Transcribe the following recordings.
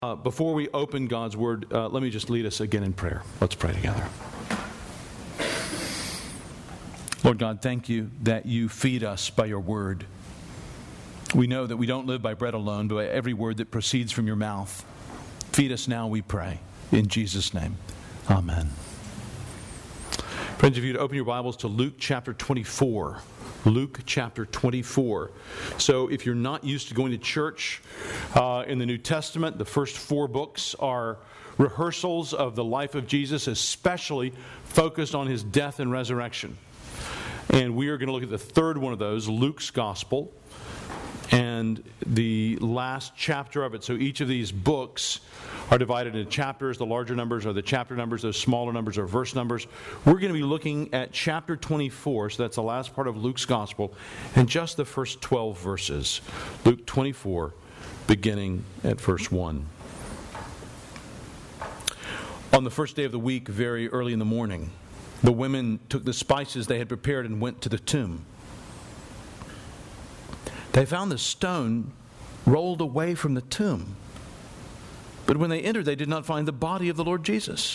Before we open God's Word, let me just lead us again in prayer. Let's pray together. Lord God, thank you that you feed us by your Word. We know that we don't live by bread alone, but by every word that proceeds from your mouth. Feed us now, we pray. In Jesus' name, amen. Friends, if you'd open your Bibles to Luke chapter 24. Luke chapter 24. So if you're not used to going to church in the New Testament, the first 4 books are rehearsals of the life of Jesus, especially focused on his death and resurrection. And we are going to look at the third one of those, Luke's Gospel, and the last chapter of it. So each of these books are divided into chapters. The larger numbers are the chapter numbers. Those smaller numbers are verse numbers. We're going to be looking at chapter 24, so that's the last part of Luke's Gospel, and just the first 12 verses. Luke 24, beginning at verse 1. On the first day of the week, very early in the morning, the women took the spices they had prepared and went to the tomb. They found the stone rolled away from the tomb. But when they entered, they did not find the body of the Lord Jesus.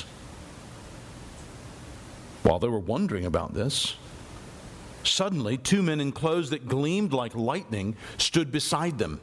While they were wondering about this, suddenly 2 men in clothes that gleamed like lightning stood beside them.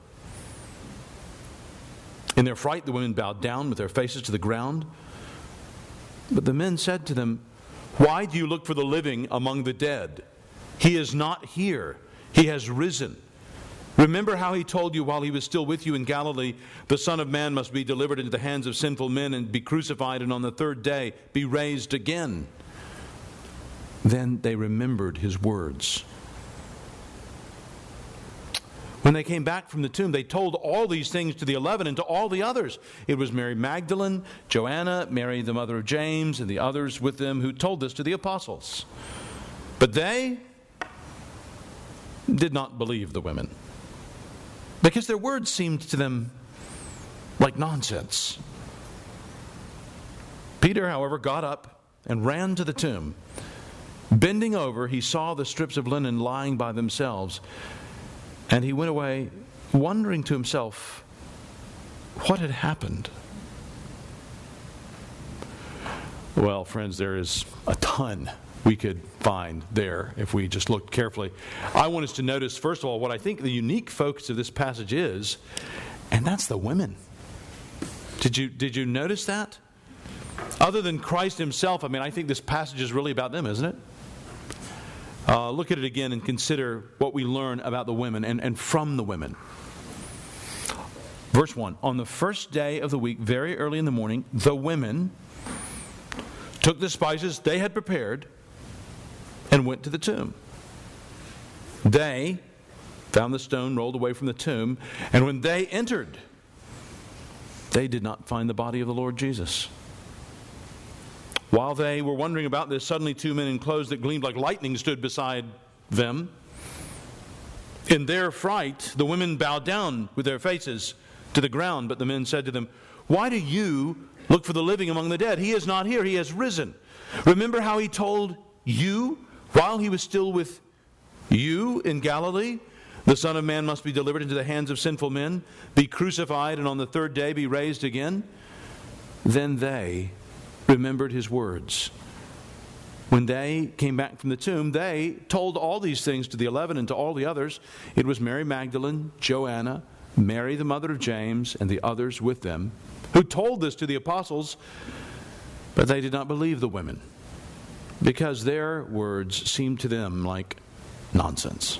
In their fright, the women bowed down with their faces to the ground. But the men said to them, "Why do you look for the living among the dead? He is not here. He has risen. Remember how he told you while he was still with you in Galilee, the Son of Man must be delivered into the hands of sinful men and be crucified, and on the third day be raised again." Then they remembered his words. When they came back from the tomb, they told all these things to the 11 and to all the others. It was Mary Magdalene, Joanna, Mary the mother of James, and the others with them who told this to the apostles. But they did not believe the women, because their words seemed to them like nonsense. Peter, however, got up and ran to the tomb. Bending over, he saw the strips of linen lying by themselves, and he went away wondering to himself what had happened. Well, friends, there is a ton we could find there if we just looked carefully. I want us to notice, first of all, what I think the unique focus of this passage is, and that's the women. Did you notice that? Other than Christ himself, I think this passage is really about them, isn't it? Look at it again and consider what we learn about the women and from the women. Verse 1, on the first day of the week, very early in the morning, the women took the spices they had prepared and went to the tomb. They found the stone rolled away from the tomb, and when they entered, they did not find the body of the Lord Jesus. While they were wondering about this, suddenly 2 men in clothes that gleamed like lightning stood beside them. In their fright, the women bowed down with their faces to the ground, but the men said to them, "Why do you look for the living among the dead? He is not here, he has risen. Remember how he told you while he was still with you in Galilee, the Son of Man must be delivered into the hands of sinful men, be crucified, and on the third day be raised again?" Then they remembered his words. When they came back from the tomb, they told all these things to the 11 and to all the others. It was Mary Magdalene, Joanna, Mary the mother of James, and the others with them, who told this to the apostles, but they did not believe the women, because their words seemed to them like nonsense.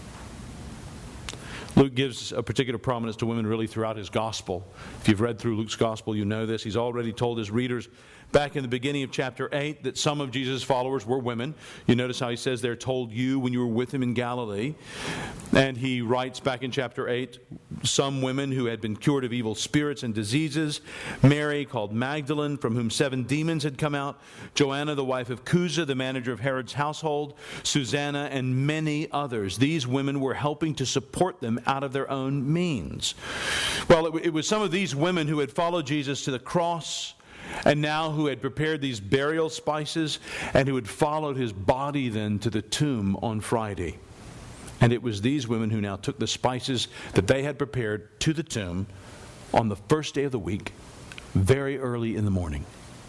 Luke gives a particular prominence to women really throughout his gospel. If you've read through Luke's gospel, you know this. He's already told his readers back in the beginning of chapter 8 that some of Jesus' followers were women. You notice how he says they're told you when you were with him in Galilee. And he writes back in chapter 8, some women who had been cured of evil spirits and diseases. Mary, called Magdalene, from whom 7 demons had come out. Joanna, the wife of Chuza, the manager of Herod's household. Susanna, and many others. These women were helping to support them out of their own means. Well, it was some of these women who had followed Jesus to the cross, and now who had prepared these burial spices, and who had followed his body then to the tomb on Friday. And it was these women who now took the spices that they had prepared to the tomb on the first day of the week, very early in the morning.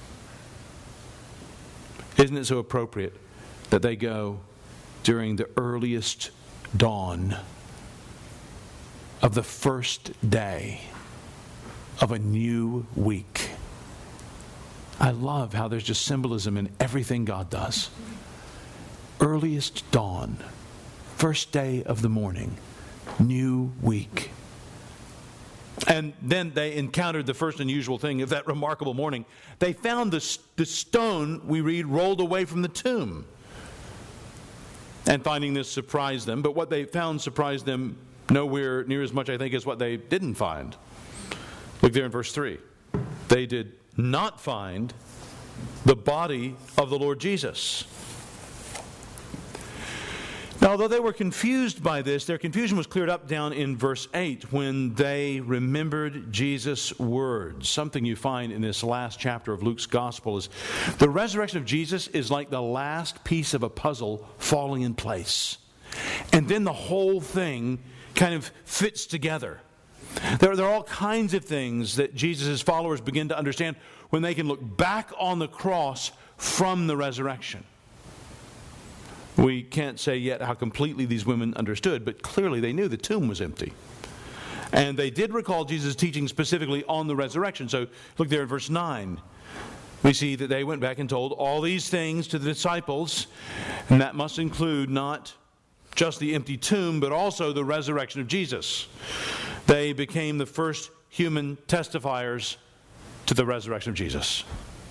Isn't it so appropriate that they go during the earliest dawn of the first day of a new week? I love how there's just symbolism in everything God does. Earliest dawn, first day of the morning, new week. And then they encountered the first unusual thing of that remarkable morning. They found the stone, we read, rolled away from the tomb. And finding this surprised them, but what they found surprised them nowhere near as much, I think, as what they didn't find. Look there in verse 3. They did not find the body of the Lord Jesus. Now, although they were confused by this, their confusion was cleared up down in verse 8 when they remembered Jesus' words. Something you find in this last chapter of Luke's gospel is the resurrection of Jesus is like the last piece of a puzzle falling in place. And then the whole thing kind of fits together. There are all kinds of things that Jesus' followers begin to understand when they can look back on the cross from the resurrection. We can't say yet how completely these women understood, but clearly they knew the tomb was empty. And they did recall Jesus' teaching specifically on the resurrection. So look there in verse 9. We see that they went back and told all these things to the disciples, and that must include not just the empty tomb, but also the resurrection of Jesus. They became the first human testifiers to the resurrection of Jesus.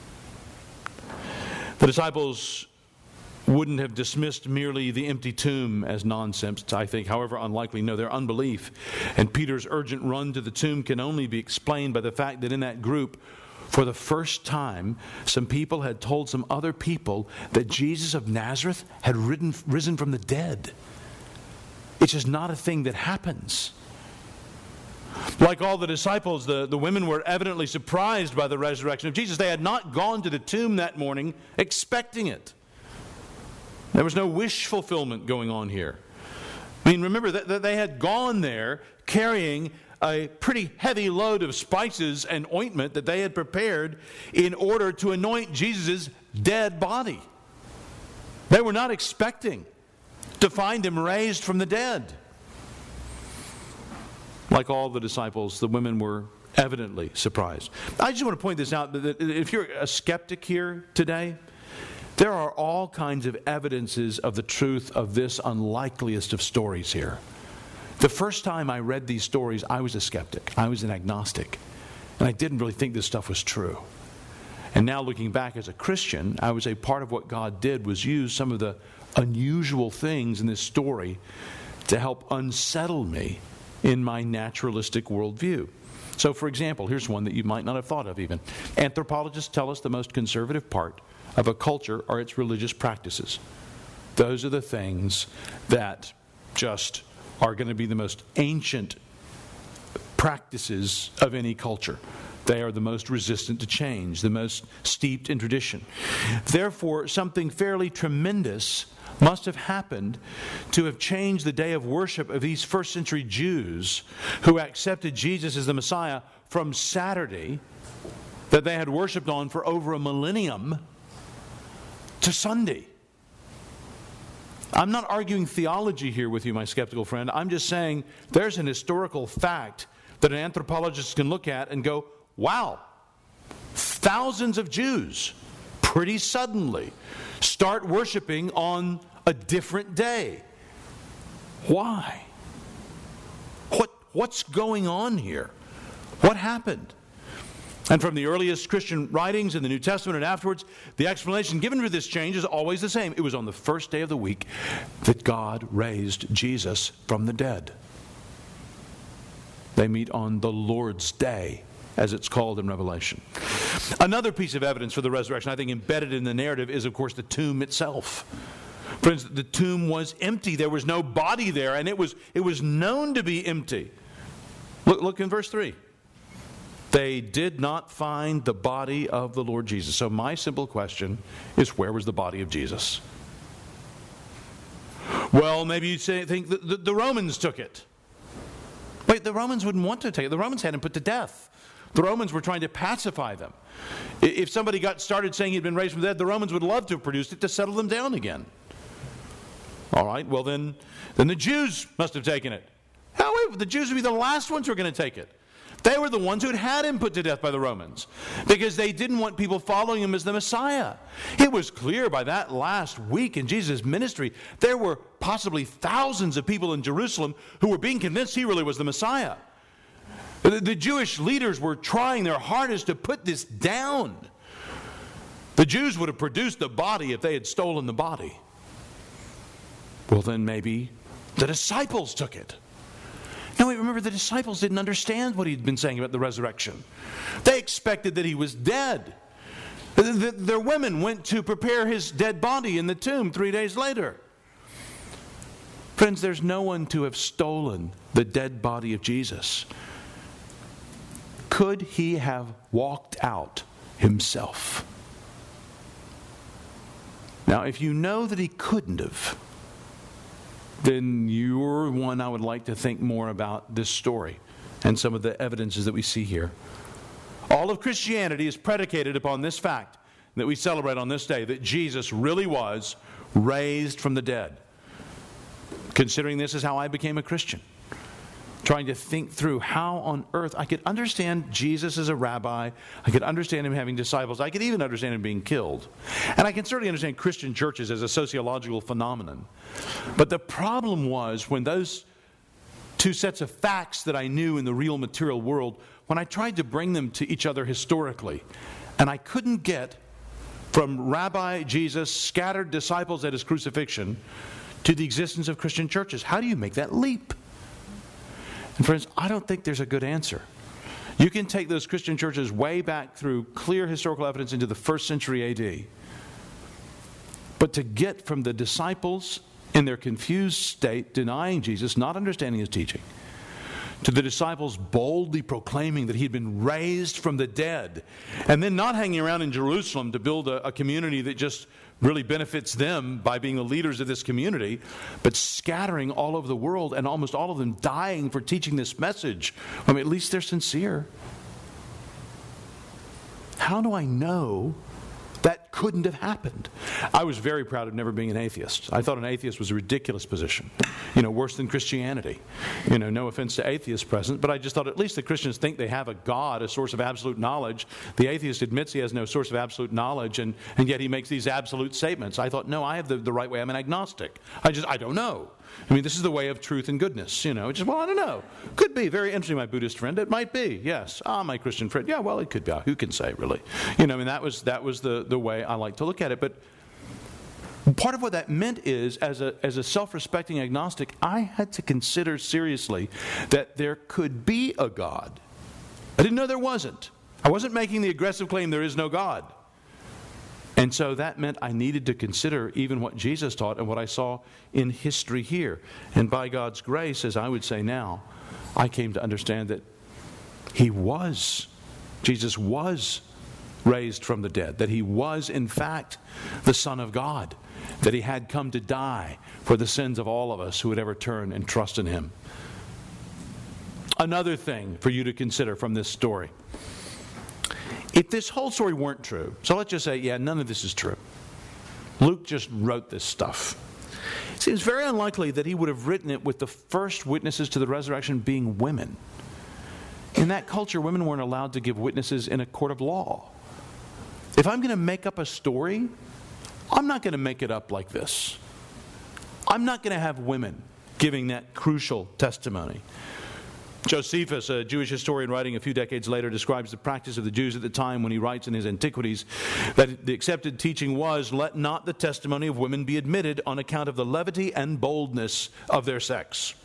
The disciples wouldn't have dismissed merely the empty tomb as nonsense, I think, however unlikely. No, their unbelief and Peter's urgent run to the tomb can only be explained by the fact that in that group, for the first time, some people had told some other people that Jesus of Nazareth had risen from the dead. It's just not a thing that happens. Like all the disciples, the women were evidently surprised by the resurrection of Jesus. They had not gone to the tomb that morning expecting it. There was no wish fulfillment going on here. I mean, remember that they had gone there carrying a pretty heavy load of spices and ointment that they had prepared in order to anoint Jesus' dead body. They were not expecting to find him raised from the dead. Like all the disciples, the women were evidently surprised. I just want to point this out, that if you're a skeptic here today, there are all kinds of evidences of the truth of this unlikeliest of stories here. The first time I read these stories, I was a skeptic. I was an agnostic. And I didn't really think this stuff was true. And now looking back as a Christian, I would say part of what God did was use some of the unusual things in this story to help unsettle me in my naturalistic worldview. So, for example, here's one that you might not have thought of even. Anthropologists tell us the most conservative part of a culture are its religious practices. Those are the things that just are going to be the most ancient practices of any culture. They are the most resistant to change, the most steeped in tradition. Therefore, something fairly tremendous must have happened to have changed the day of worship of these first century Jews who accepted Jesus as the Messiah from Saturday, that they had worshiped on for over a millennium, to Sunday. I'm not arguing theology here with you, my skeptical friend. I'm just saying there's an historical fact that an anthropologist can look at and go, wow, thousands of Jews pretty suddenly start worshiping on a different day. Why? What's going on here? What happened? And from the earliest Christian writings in the New Testament and afterwards, the explanation given for this change is always the same. It was on the first day of the week that God raised Jesus from the dead. They meet on the Lord's Day, as it's called in Revelation. Another piece of evidence for the resurrection, I think embedded in the narrative, is of course the tomb itself. Friends, the tomb was empty. There was no body there, and it was known to be empty. Look in verse 3. They did not find the body of the Lord Jesus. So my simple question is, where was the body of Jesus? Well, maybe you'd think that the Romans took it. But the Romans wouldn't want to take it. The Romans had him put to death. The Romans were trying to pacify them. If somebody got started saying he'd been raised from the dead, the Romans would love to have produced it to settle them down again. All right, well then the Jews must have taken it. However, the Jews would be the last ones who were going to take it. They were the ones who had him put to death by the Romans because they didn't want people following him as the Messiah. It was clear by that last week in Jesus' ministry, there were possibly thousands of people in Jerusalem who were being convinced he really was the Messiah. The Jewish leaders were trying their hardest to put this down. The Jews would have produced the body if they had stolen the body. Well, then maybe the disciples took it. Now, remember, the disciples didn't understand what he'd been saying about the resurrection. They expected that he was dead. Their women went to prepare his dead body in the tomb 3 days later. Friends, there's no one to have stolen the dead body of Jesus. Could he have walked out himself? Now, if you know that he couldn't have, then you're one I would like to think more about this story and some of the evidences that we see here. All of Christianity is predicated upon this fact that we celebrate on this day, that Jesus really was raised from the dead. Considering this is how I became a Christian, trying to think through how on earth I could understand Jesus as a rabbi. I could understand him having disciples. I could even understand him being killed. And I can certainly understand Christian churches as a sociological phenomenon. But the problem was when those two sets of facts that I knew in the real material world, when I tried to bring them to each other historically, and I couldn't get from Rabbi Jesus' scattered disciples at his crucifixion to the existence of Christian churches. How do you make that leap? And friends, I don't think there's a good answer. You can take those Christian churches way back through clear historical evidence into the 1st century AD. But to get from the disciples in their confused state, denying Jesus, not understanding his teaching, to the disciples boldly proclaiming that he had been raised from the dead, and then not hanging around in Jerusalem to build a community that just really benefits them by being the leaders of this community, but scattering all over the world and almost all of them dying for teaching this message. I mean, at least they're sincere. How do I know that couldn't have happened? I was very proud of never being an atheist. I thought an atheist was a ridiculous position. Worse than Christianity. No offense to atheists present, but I just thought at least the Christians think they have a God, a source of absolute knowledge. The atheist admits he has no source of absolute knowledge, and yet he makes these absolute statements. I thought, no, I have the right way. I'm an agnostic. I don't know. This is the way of truth and goodness. I don't know. Could be. Very interesting, my Buddhist friend. It might be, yes. My Christian friend. Yeah, well, it could be. Who can say, really? That was the way I like to look at it. But part of what that meant is, as a self-respecting agnostic, I had to consider seriously that there could be a God. I didn't know there wasn't. I wasn't making the aggressive claim there is no God. And so that meant I needed to consider even what Jesus taught and what I saw in history here. And by God's grace, as I would say now, I came to understand that Jesus was raised from the dead, that he was in fact the Son of God, that he had come to die for the sins of all of us who would ever turn and trust in him. Another thing for you to consider from this story. If this whole story weren't true, so let's just say, none of this is true. Luke just wrote this stuff. It seems very unlikely that he would have written it with the first witnesses to the resurrection being women. In that culture, women weren't allowed to give witnesses in a court of law. If I'm going to make up a story, I'm not going to make it up like this. I'm not going to have women giving that crucial testimony. Josephus, a Jewish historian writing a few decades later, describes the practice of the Jews at the time when he writes in his Antiquities that the accepted teaching was, let not the testimony of women be admitted on account of the levity and boldness of their sex.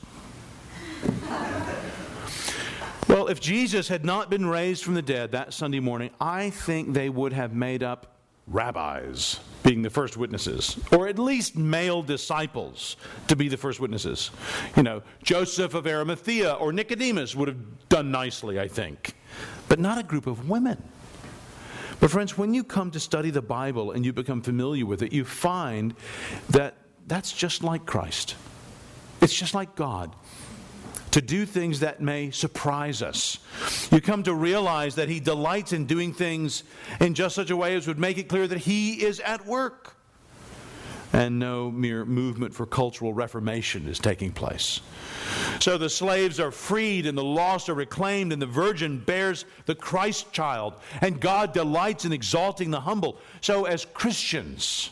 Well, if Jesus had not been raised from the dead that Sunday morning, I think they would have made up rabbis being the first witnesses, or at least male disciples to be the first witnesses. Joseph of Arimathea or Nicodemus would have done nicely, I think, but not a group of women. But friends, when you come to study the Bible and you become familiar with it, you find that that's just like Christ. It's just like God. to do things that may surprise us. You come to realize that He delights in doing things in just such a way as would make it clear that He is at work. And no mere movement for cultural reformation is taking place. So the slaves are freed and the lost are reclaimed and the virgin bears the Christ child. And God delights in exalting the humble. So as Christians,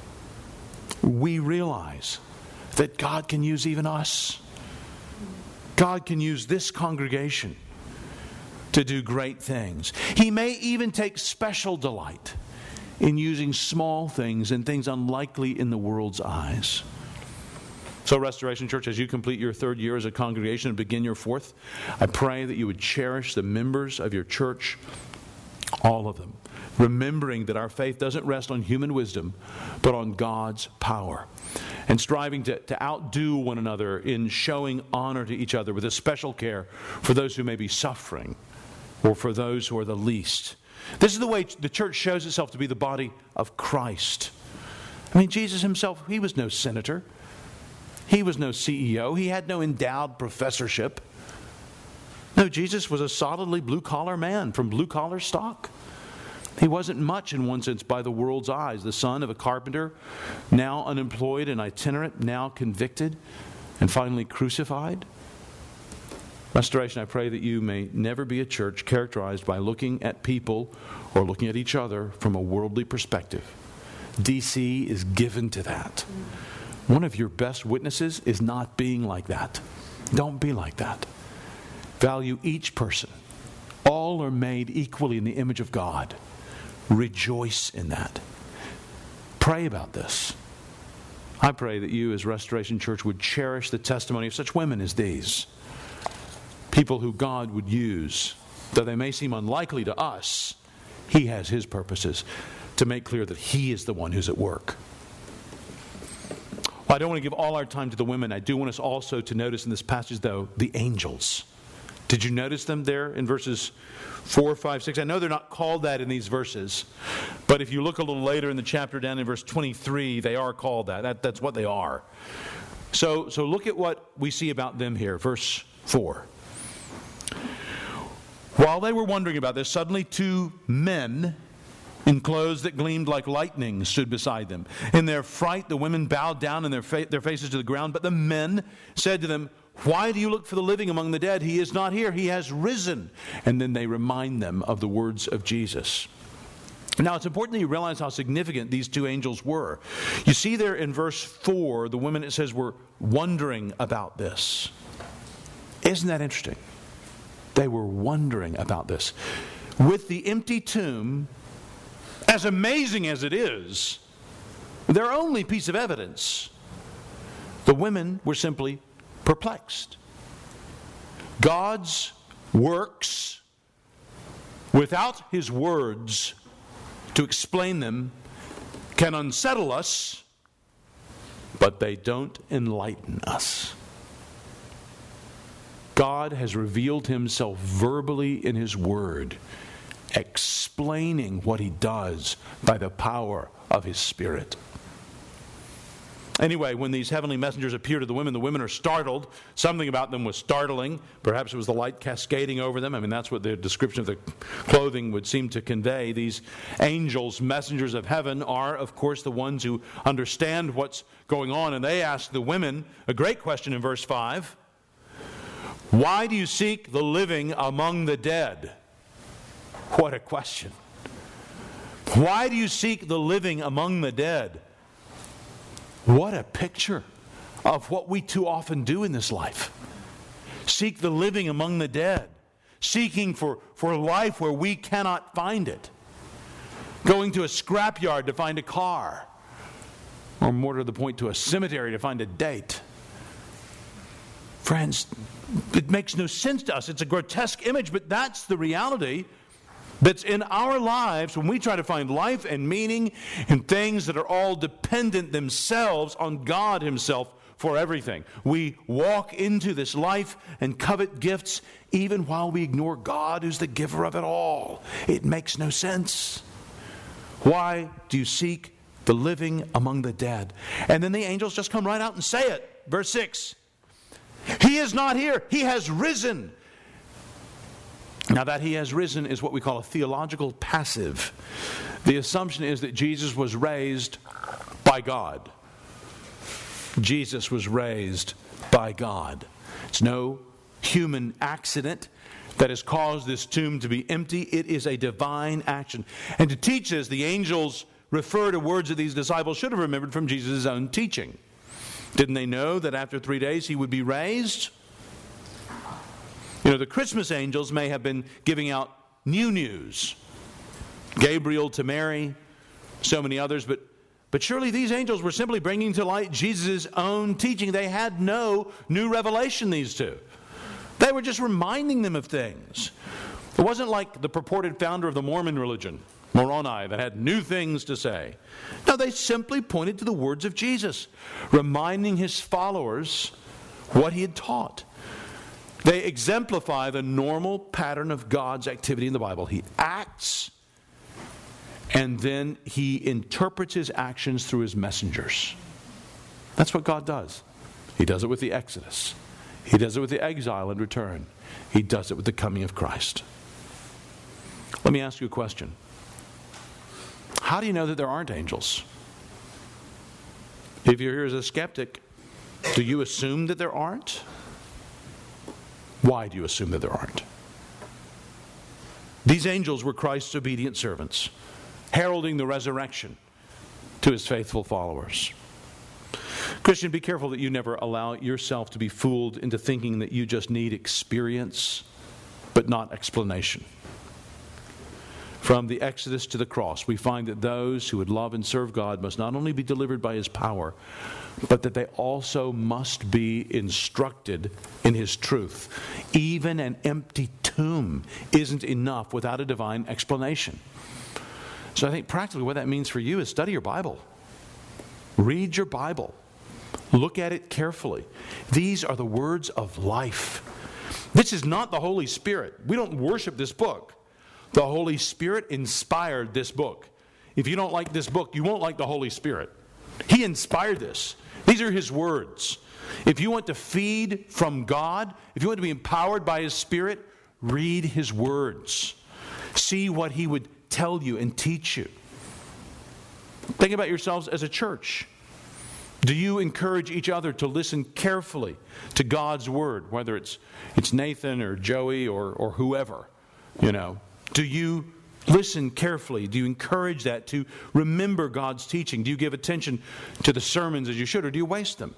we realize that God can use even us. God can use this congregation to do great things. He may even take special delight in using small things and things unlikely in the world's eyes. So Restoration Church, as you complete your third year as a congregation and begin your fourth, I pray that you would cherish the members of your church, all of them, remembering that our faith doesn't rest on human wisdom, but on God's power. And striving to outdo one another in showing honor to each other with a special care for those who may be suffering or for those who are the least. This is the way the church shows itself to be the body of Christ. I mean, Jesus himself, he was no senator. He was no CEO. He had no endowed professorship. No, Jesus was a solidly blue-collar man from blue-collar stock. He wasn't much in one sense by the world's eyes. The son of a carpenter, now unemployed and itinerant, now convicted, and finally crucified. Restoration, I pray that you may never be a church characterized by looking at people or looking at each other from a worldly perspective. DC is given to that. One of your best witnesses is not being like that. Don't be like that. Value each person. All are made equally in the image of God. Rejoice in that. Pray about this. I pray that you as Restoration Church would cherish the testimony of such women as these. People who God would use, though they may seem unlikely to us, He has His purposes to make clear that He is the one who's at work. Well, I don't want to give all our time to the women. I do want us also to notice in this passage, though, the angels. Did you notice them there in verses 4, 5, 6? I know they're not called that in these verses, but if you look a little later in the chapter down in verse 23, they are called that. That's what they are. So look at what we see about them here. Verse 4. While they were wondering about this, suddenly two men in clothes that gleamed like lightning stood beside them. In their fright, the women bowed down and their faces to the ground, but the men said to them, "Why do you look for the living among the dead? He is not here. He has risen." And then they remind them of the words of Jesus. Now, it's important that you realize how significant these two angels were. You see there in verse 4, the women, it says, were wondering about this. Isn't that interesting? They were wondering about this. With the empty tomb, as amazing as it is, their only piece of evidence, the women were simply perplexed. God's works, without His words to explain them, can unsettle us, but they don't enlighten us. God has revealed Himself verbally in His Word, explaining what He does by the power of His Spirit. Anyway, when these heavenly messengers appear to the women are startled. Something about them was startling. Perhaps it was the light cascading over them. I mean, that's what the description of the clothing would seem to convey. These angels, messengers of heaven, are, of course, the ones who understand what's going on. And they ask the women a great question in verse 5. Why do you seek the living among the dead? What a question. Why do you seek the living among the dead? What a picture of what we too often do in this life. Seek the living among the dead. Seeking for life where we cannot find it. Going to a scrapyard to find a car. Or more to the point, to a cemetery to find a date. Friends, it makes no sense to us. It's a grotesque image, but that's the reality that's in our lives when we try to find life and meaning in things that are all dependent themselves on God Himself for everything. We walk into this life and covet gifts even while we ignore God who's the giver of it all. It makes no sense. Why do you seek the living among the dead? And then the angels just come right out and say it. Verse 6. He is not here. He has risen. Now, that He has risen is what we call a theological passive. The assumption is that Jesus was raised by God. Jesus was raised by God. It's no human accident that has caused this tomb to be empty. It is a divine action. And to teach this, the angels refer to words that these disciples should have remembered from Jesus' own teaching. Didn't they know that after 3 days He would be raised? The Christmas angels may have been giving out new news. Gabriel to Mary, so many others, but surely these angels were simply bringing to light Jesus' own teaching. They had no new revelation, these two. They were just reminding them of things. It wasn't like the purported founder of the Mormon religion, Moroni, that had new things to say. No, they simply pointed to the words of Jesus, reminding His followers what He had taught. They exemplify the normal pattern of God's activity in the Bible. He acts, and then He interprets His actions through His messengers. That's what God does. He does it with the Exodus. He does it with the exile and return. He does it with the coming of Christ. Let me ask you a question. How do you know that there aren't angels? If you're here as a skeptic, do you assume that there aren't? Why do you assume that there aren't? These angels were Christ's obedient servants, heralding the resurrection to His faithful followers. Christian, be careful that you never allow yourself to be fooled into thinking that you just need experience, but not explanation. From the Exodus to the cross, we find that those who would love and serve God must not only be delivered by His power, but that they also must be instructed in His truth. Even an empty tomb isn't enough without a divine explanation. So I think practically what that means for you is study your Bible. Read your Bible. Look at it carefully. These are the words of life. This is not the Holy Spirit. We don't worship this book. The Holy Spirit inspired this book. If you don't like this book, you won't like the Holy Spirit. He inspired this. These are His words. If you want to feed from God, if you want to be empowered by His Spirit, read His words. See what He would tell you and teach you. Think about yourselves as a church. Do you encourage each other to listen carefully to God's Word, whether it's Nathan or Joey or whoever, Do you listen carefully? Do you encourage that to remember God's teaching? Do you give attention to the sermons as you should, or do you waste them?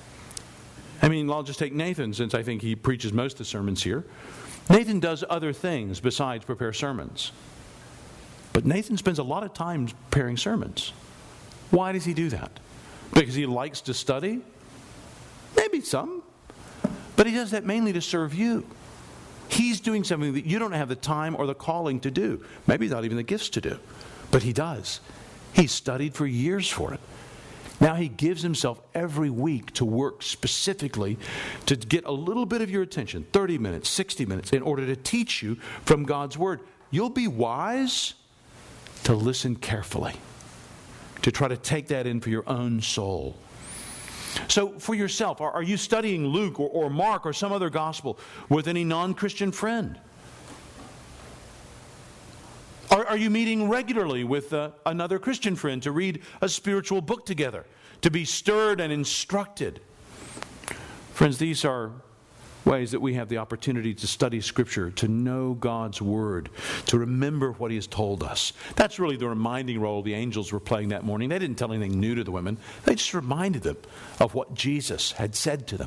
I'll just take Nathan, since I think he preaches most of the sermons here. Nathan does other things besides prepare sermons. But Nathan spends a lot of time preparing sermons. Why does he do that? Because he likes to study? Maybe some. But he does that mainly to serve you. He's doing something that you don't have the time or the calling to do. Maybe not even the gifts to do. But he does. He's studied for years for it. Now he gives himself every week to work specifically to get a little bit of your attention, 30 minutes, 60 minutes, in order to teach you from God's Word. You'll be wise to listen carefully, to try to take that in for your own soul. So for yourself, are you studying Luke or Mark or some other gospel with any non-Christian friend? Are you meeting regularly with another Christian friend to read a spiritual book together, to be stirred and instructed? Friends, these are ways that we have the opportunity to study Scripture, to know God's Word, to remember what He has told us. That's really the reminding role the angels were playing that morning. They didn't tell anything new to the women. They just reminded them of what Jesus had said to them.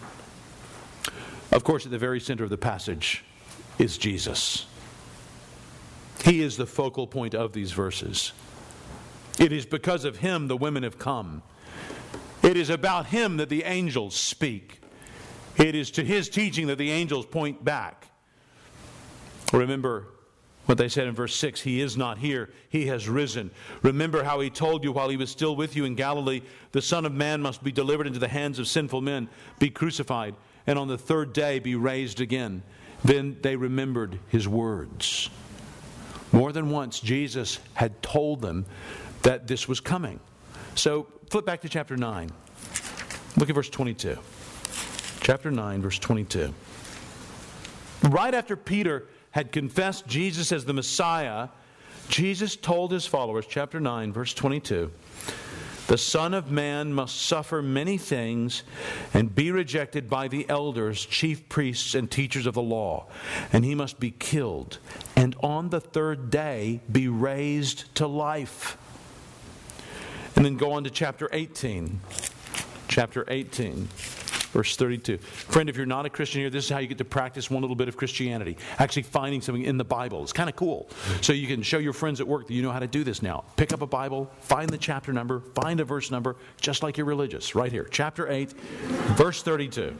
Of course, at the very center of the passage is Jesus. He is the focal point of these verses. It is because of Him the women have come. It is about Him that the angels speak. It is to His teaching that the angels point back. Remember what they said in verse 6, He is not here, He has risen. Remember how He told you while He was still with you in Galilee, the Son of Man must be delivered into the hands of sinful men, be crucified, and on the third day be raised again. Then they remembered His words. More than once, Jesus had told them that this was coming. So flip back to chapter 9. Look at verse 22. Chapter 9, verse 22. Right after Peter had confessed Jesus as the Messiah, Jesus told his followers, chapter 9, verse 22, "The Son of Man must suffer many things and be rejected by the elders, chief priests, and teachers of the law. And he must be killed, and on the third day be raised to life." And then go on to chapter 18. Chapter 18. Verse 32. Friend, if you're not a Christian here, this is how you get to practice one little bit of Christianity. Actually finding something in the Bible. It's kind of cool. So you can show your friends at work that you know how to do this now. Pick up a Bible, find the chapter number, find a verse number, just like you're religious. Right here. Chapter 8, verse 32.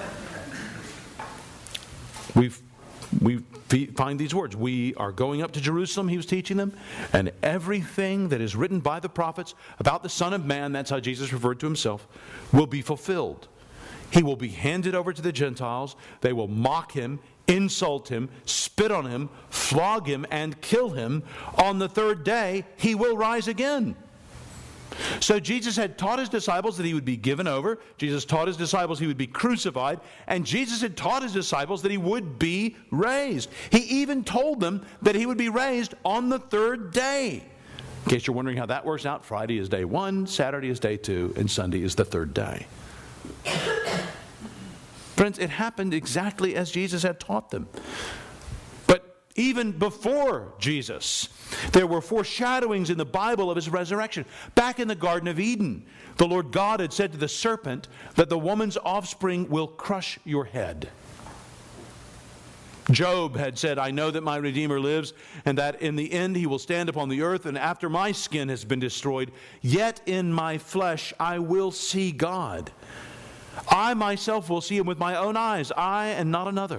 We find these words. "We are going up to Jerusalem," he was teaching them, "and everything that is written by the prophets about the Son of Man," that's how Jesus referred to himself, "will be fulfilled. He will be handed over to the Gentiles. They will mock him, insult him, spit on him, flog him, and kill him. On the third day, he will rise again." So Jesus had taught his disciples that he would be given over. Jesus taught his disciples he would be crucified. And Jesus had taught his disciples that he would be raised. He even told them that he would be raised on the third day. In case you're wondering how that works out, Friday is day 1, Saturday is day 2, and Sunday is the third day. Friends, it happened exactly as Jesus had taught them. But even before Jesus, there were foreshadowings in the Bible of his resurrection. Back in the Garden of Eden, the Lord God had said to the serpent that the woman's offspring will crush your head. Job had said, "I know that my Redeemer lives, and that in the end he will stand upon the earth, and after my skin has been destroyed, yet in my flesh I will see God. I myself will see him with my own eyes, I and not another."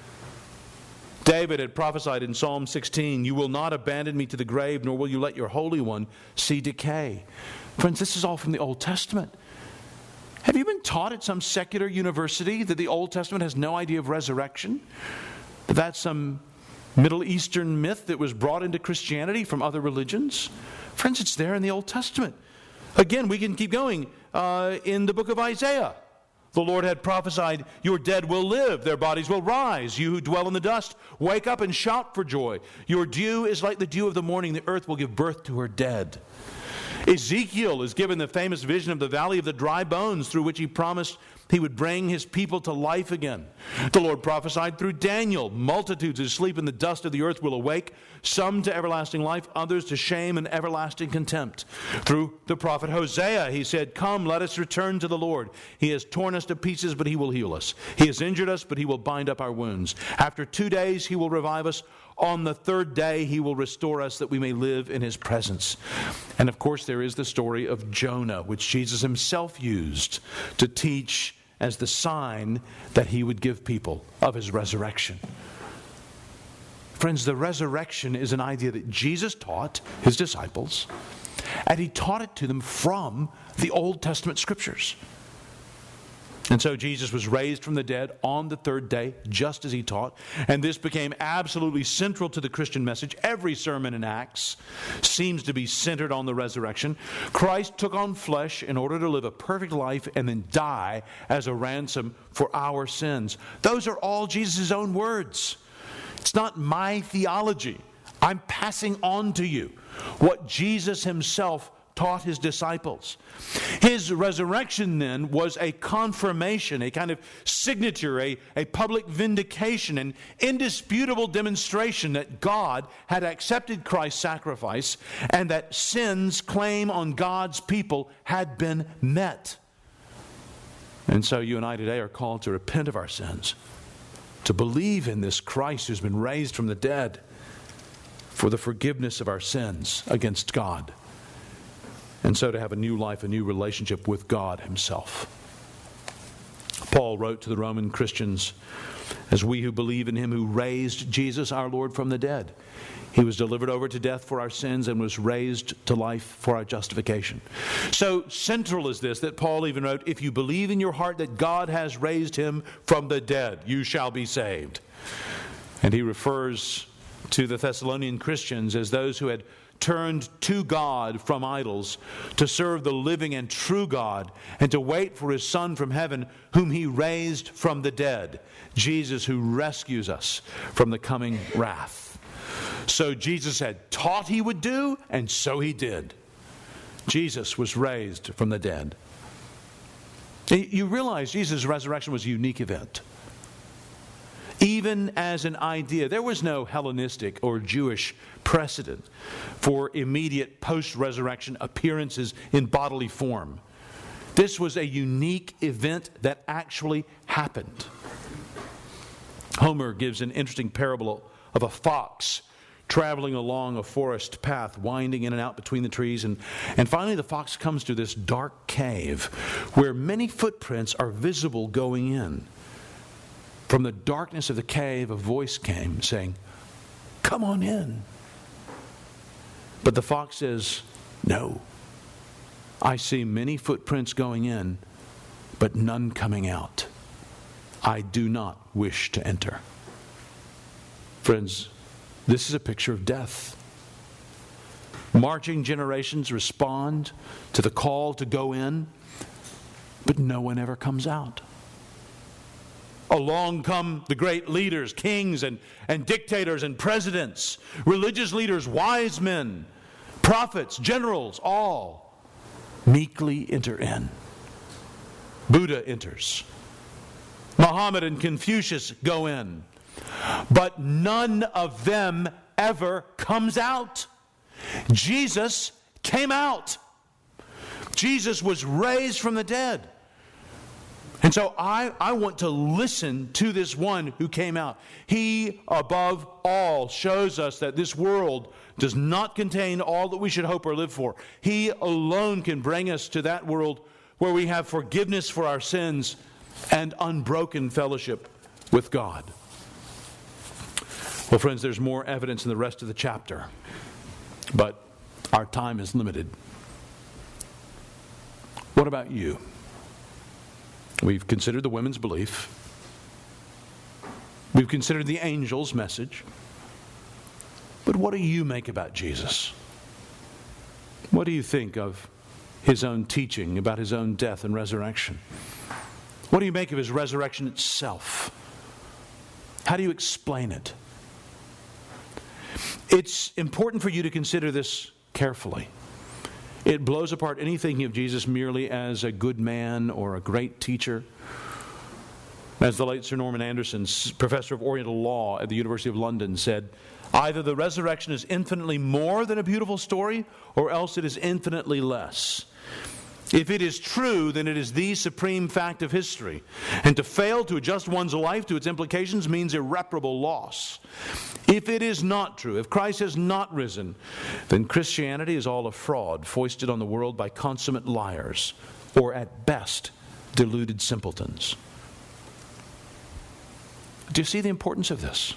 David had prophesied in Psalm 16, "You will not abandon me to the grave, nor will you let your Holy One see decay." Friends, this is all from the Old Testament. Have you been taught at some secular university that the Old Testament has no idea of resurrection? That that's some Middle Eastern myth that was brought into Christianity from other religions? Friends, it's there in the Old Testament. Again, we can keep going. In the book of Isaiah, the Lord had prophesied, "Your dead will live, their bodies will rise. You who dwell in the dust, wake up and shout for joy. Your dew is like the dew of the morning. The earth will give birth to her dead." Ezekiel is given the famous vision of the valley of the dry bones, through which he promised he would bring his people to life again. The Lord prophesied through Daniel, "Multitudes who sleep in the dust of the earth will awake, some to everlasting life, others to shame and everlasting contempt." Through the prophet Hosea, he said, "Come, let us return to the Lord. He has torn us to pieces, but he will heal us. He has injured us, but he will bind up our wounds. After 2 days, he will revive us. On the third day, he will restore us, that we may live in his presence." And of course, there is the story of Jonah, which Jesus himself used to teach as the sign that he would give people of his resurrection. Friends, the resurrection is an idea that Jesus taught his disciples, and he taught it to them from the Old Testament scriptures. And so Jesus was raised from the dead on the third day, just as he taught. And this became absolutely central to the Christian message. Every sermon in Acts seems to be centered on the resurrection. Christ took on flesh in order to live a perfect life and then die as a ransom for our sins. Those are all Jesus' own words. It's not my theology. I'm passing on to you what Jesus himself taught his disciples. His resurrection then was a confirmation, a kind of signature, a public vindication, an indisputable demonstration that God had accepted Christ's sacrifice and that sin's claim on God's people had been met. And so you and I today are called to repent of our sins, to believe in this Christ who's been raised from the dead for the forgiveness of our sins against God. And so to have a new life, a new relationship with God himself. Paul wrote to the Roman Christians, "As we who believe in him who raised Jesus our Lord from the dead, he was delivered over to death for our sins and was raised to life for our justification." So central is this that Paul even wrote, "If you believe in your heart that God has raised him from the dead, you shall be saved." And he refers to the Thessalonian Christians as those who had turned to God from idols to serve the living and true God and to wait for His Son from heaven, whom He raised from the dead, Jesus, who rescues us from the coming wrath. So Jesus had taught He would do, and so He did. Jesus was raised from the dead. You realize Jesus' resurrection was a unique event. Even as an idea, there was no Hellenistic or Jewish precedent for immediate post-resurrection appearances in bodily form. This was a unique event that actually happened. Homer gives an interesting parable of a fox traveling along a forest path, winding in and out between the trees. And finally the fox comes to this dark cave where many footprints are visible going in. From the darkness of the cave, a voice came saying, "Come on in." But the fox says, "No. I see many footprints going in, but none coming out. I do not wish to enter." Friends, this is a picture of death. Marching generations respond to the call to go in, but no one ever comes out. Along come the great leaders, kings and dictators and presidents, religious leaders, wise men, prophets, generals, all meekly enter in. Buddha enters. Muhammad and Confucius go in. But none of them ever comes out. Jesus came out. Jesus was raised from the dead. And so I want to listen to this one who came out. He, above all, shows us that this world does not contain all that we should hope or live for. He alone can bring us to that world where we have forgiveness for our sins and unbroken fellowship with God. Well, friends, there's more evidence in the rest of the chapter, but our time is limited. What about you? We've considered the women's belief. We've considered the angel's message. But what do you make about Jesus? What do you think of His own teaching about His own death and resurrection? What do you make of His resurrection itself? How do you explain it? It's important for you to consider this carefully. It blows apart any thinking of Jesus merely as a good man or a great teacher. As the late Sir Norman Anderson, professor of Oriental Law at the University of London, said, "Either the resurrection is infinitely more than a beautiful story, or else it is infinitely less. If it is true, then it is the supreme fact of history, and to fail to adjust one's life to its implications means irreparable loss. If it is not true, if Christ has not risen, then Christianity is all a fraud foisted on the world by consummate liars, or at best, deluded simpletons." Do you see the importance of this?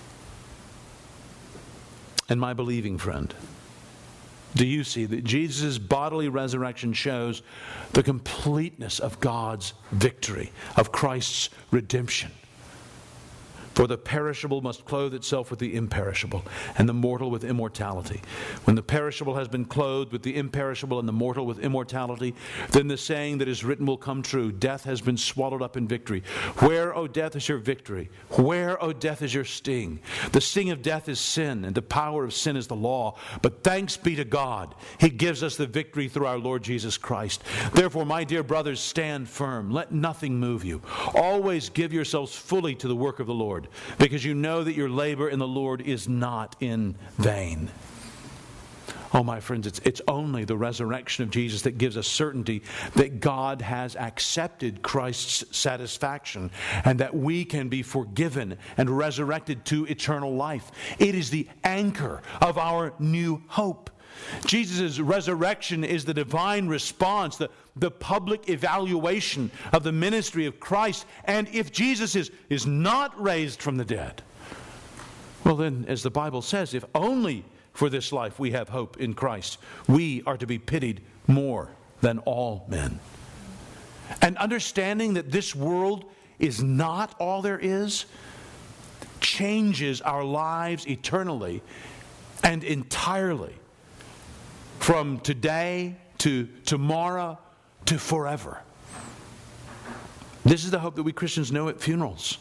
And my believing friend, do you see that Jesus' bodily resurrection shows the completeness of God's victory, of Christ's redemption? For the perishable must clothe itself with the imperishable, and the mortal with immortality. When the perishable has been clothed with the imperishable and the mortal with immortality, then the saying that is written will come true: death has been swallowed up in victory. Where, O death, is your victory? Where, O death, is your sting? The sting of death is sin, and the power of sin is the law. But thanks be to God, He gives us the victory through our Lord Jesus Christ. Therefore, my dear brothers, stand firm. Let nothing move you. Always give yourselves fully to the work of the Lord, because you know that your labor in the Lord is not in vain. Oh, my friends, it's only the resurrection of Jesus that gives us certainty that God has accepted Christ's satisfaction and that we can be forgiven and resurrected to eternal life. It is the anchor of our new hope. Jesus' resurrection is the divine response, the public evaluation of the ministry of Christ. And if Jesus is not raised from the dead, well then, as the Bible says, if only for this life we have hope in Christ, we are to be pitied more than all men. And understanding that this world is not all there is, changes our lives eternally and entirely, from today to tomorrow to forever. This is the hope that we Christians know at funerals.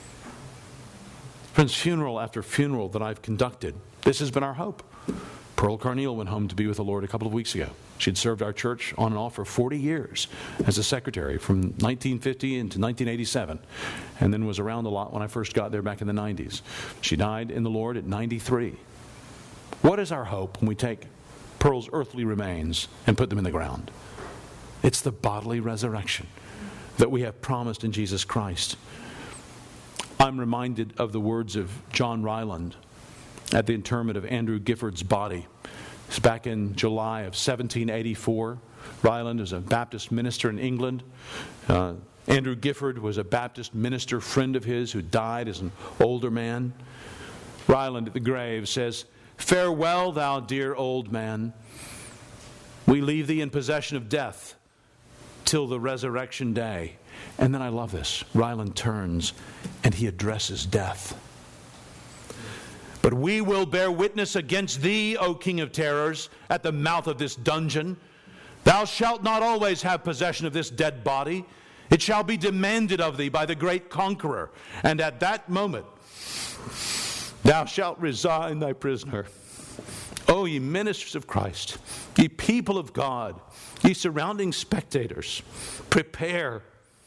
Friends, funeral after funeral that I've conducted, this has been our hope. Pearl Carneal went home to be with the Lord a couple of weeks ago. She'd served our church on and off for 40 years as a secretary from 1950 into 1987, and then was around a lot when I first got there back in the 90s. She died in the Lord at 93. What is our hope when we take Pearl's earthly remains and put them in the ground? It's the bodily resurrection that we have promised in Jesus Christ. I'm reminded of the words of John Ryland at the interment of Andrew Gifford's body. It's back in July of 1784. Ryland was a Baptist minister in England. Andrew Gifford was a Baptist minister friend of his who died as an older man. Ryland at the grave says, "Farewell, thou dear old man. We leave thee in possession of death till the resurrection day." And then I love this. Ryland turns and he addresses death. "But we will bear witness against thee, O King of terrors, at the mouth of this dungeon. Thou shalt not always have possession of this dead body. It shall be demanded of thee by the great conqueror. And at that moment thou shalt resign thy prisoner. O ye ministers of Christ, ye people of God, ye surrounding spectators, prepare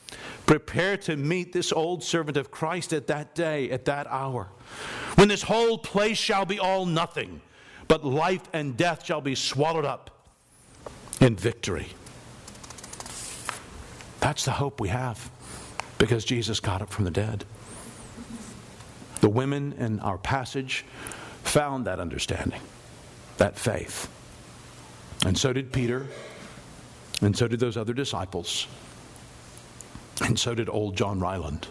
to meet this old servant of Christ at that day, at that hour, when this whole place shall be all nothing, but life and death shall be swallowed up in victory." That's the hope we have, because Jesus got up from the dead. The women in our passage found that understanding, that faith. And so did Peter, and so did those other disciples, and so did old John Ryland.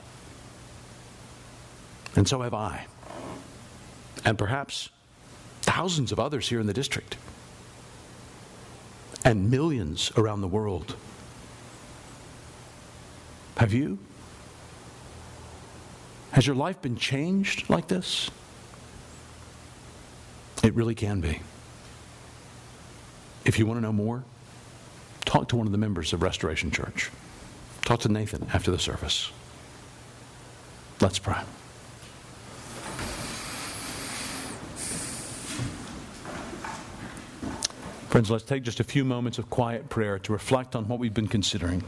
And so have I. And perhaps thousands of others here in the district. And millions around the world. Have you? Has your life been changed like this? It really can be. If you want to know more, talk to one of the members of Restoration Church. Talk to Nathan after the service. Let's pray. Friends, let's take just a few moments of quiet prayer to reflect on what we've been considering.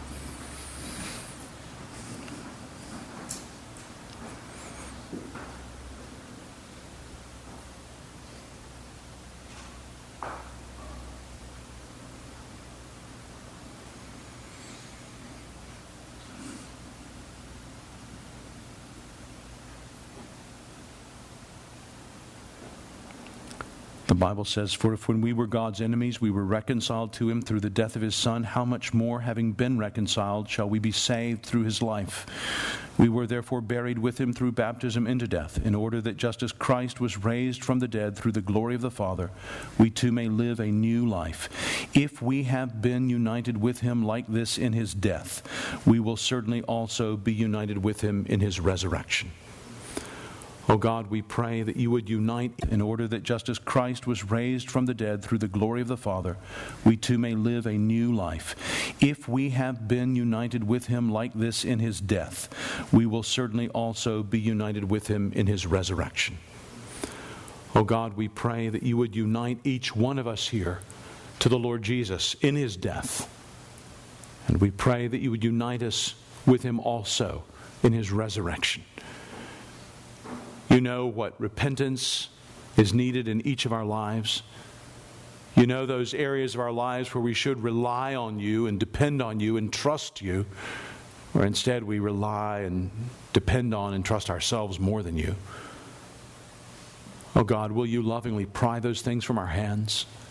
The Bible says, "For if when we were God's enemies, we were reconciled to him through the death of his Son, how much more, having been reconciled, shall we be saved through his life? We were therefore buried with him through baptism into death, in order that just as Christ was raised from the dead through the glory of the Father, we too may live a new life. If we have been united with him like this in his death, we will certainly also be united with him in his resurrection." Oh God, we pray that you would unite in order that just as Christ was raised from the dead through the glory of the Father, we too may live a new life. If we have been united with him like this in his death, we will certainly also be united with him in his resurrection. Oh God, we pray that you would unite each one of us here to the Lord Jesus in his death. And we pray that you would unite us with him also in his resurrection. You know what repentance is needed in each of our lives. You know those areas of our lives where we should rely on you and depend on you and trust you, or instead we rely and depend on and trust ourselves more than you. Oh God, will you lovingly pry those things from our hands?